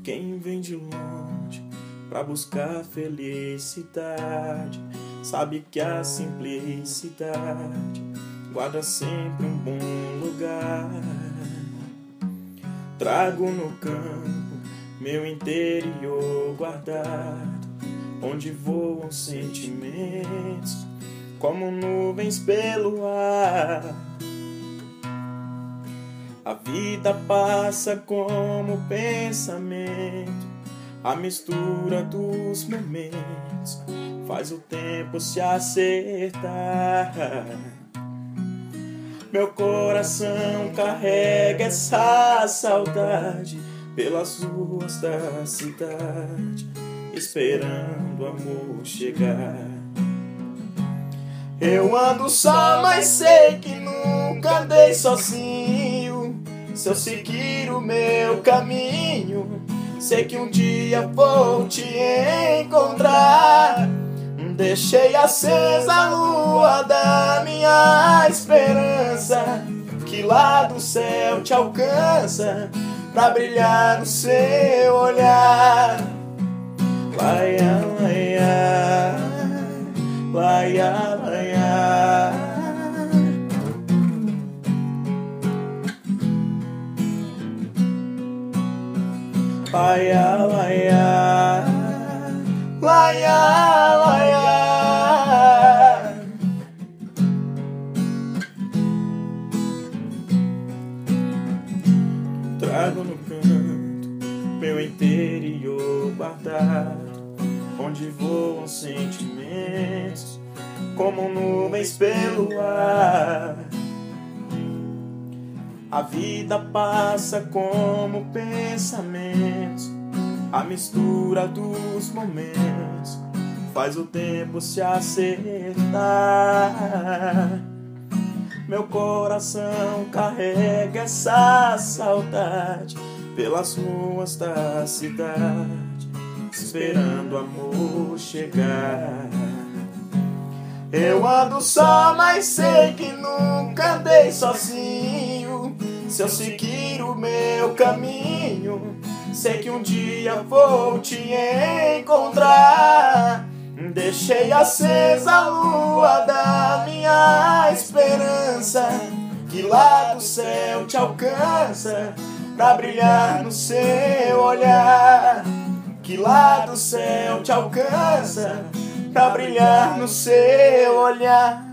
Quem vem de longe pra buscar felicidade sabe que a simplicidade guarda sempre um bom lugar. Trago no campo meu interior guardado, onde voam sentimentos como nuvens pelo ar. A vida passa como pensamento, a mistura dos momentos faz o tempo se acertar. Meu coração carrega essa saudade pelas ruas da cidade, esperando o amor chegar. Eu ando só, mas sei que nunca andei sozinho. Se eu seguir o meu caminho, sei que um dia vou te encontrar. Deixei acesa a lua da minha esperança, que lá do céu te alcança, pra brilhar no seu olhar. Laia, laia, laia, laia. Laia, laia, laia, laia. Trago no canto meu interior guardado, onde voam sentimentos como nuvens pelo ar. A vida passa como pensamentos, a mistura dos momentos faz o tempo se acertar. Meu coração carrega essa saudade pelas ruas da cidade, esperando o amor chegar. Eu ando só, mas sei que nunca andei sozinho. Se eu seguir o meu caminho, sei que um dia vou te encontrar. Deixei acesa a lua da minha esperança, que lá do céu te alcança, pra brilhar no seu olhar. Que lá do céu te alcança, pra brilhar no seu olhar.